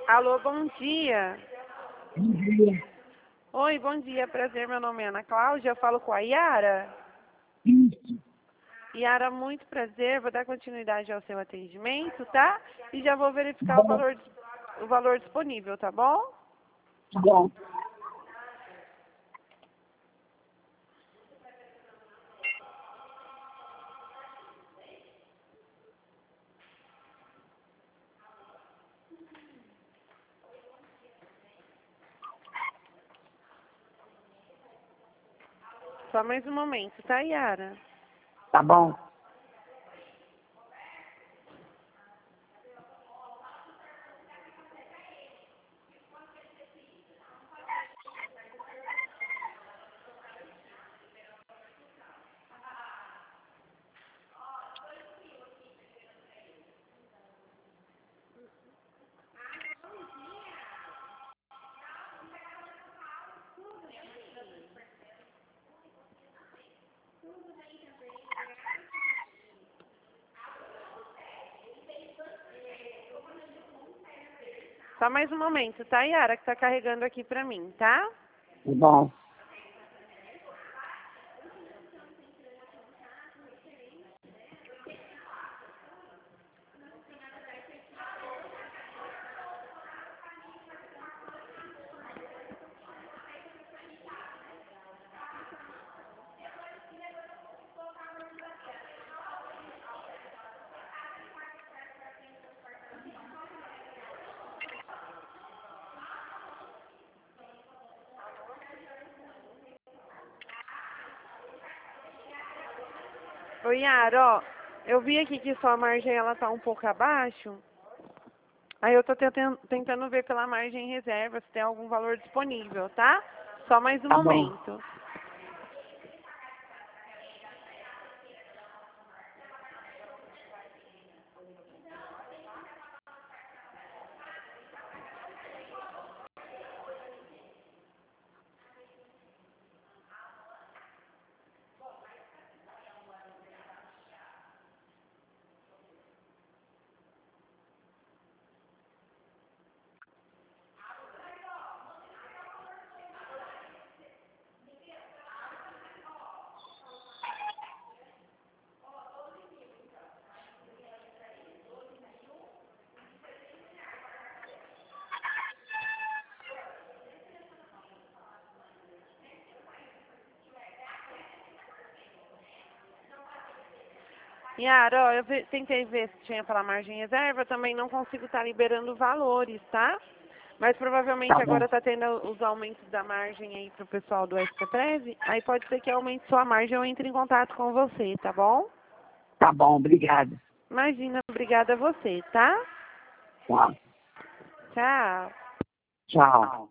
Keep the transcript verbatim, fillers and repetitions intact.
Alô, bom dia. Bom dia. Oi, bom dia, prazer, meu nome é Ana Cláudia, eu falo com a Yara. Isso. Yara, muito prazer, vou dar continuidade ao seu atendimento, tá? E já vou verificar o Bom, valor, o valor disponível, tá bom? tá bom. Só mais um momento, tá, Yara? Tá bom. Só mais um momento, tá, Yara, que tá carregando aqui pra mim, tá? Tá bom. Oi, Yara, ó, eu vi aqui que sua margem ela tá um pouco abaixo. Aí eu tô tenten- tentando ver pela margem reserva se tem algum valor disponível, tá? Só mais um Tá bom. momento. Yara, ó, eu ve- tentei ver se tinha pela margem reserva, também não consigo estar liberando valores, tá? Mas provavelmente Tá bom. agora tá tendo os aumentos da margem aí pro pessoal do S P treze, aí pode ser que aumente sua margem, eu entre em contato com você, tá bom? Tá bom, obrigada. Imagina, obrigada a você, tá? Tchau. Tchau. Tchau.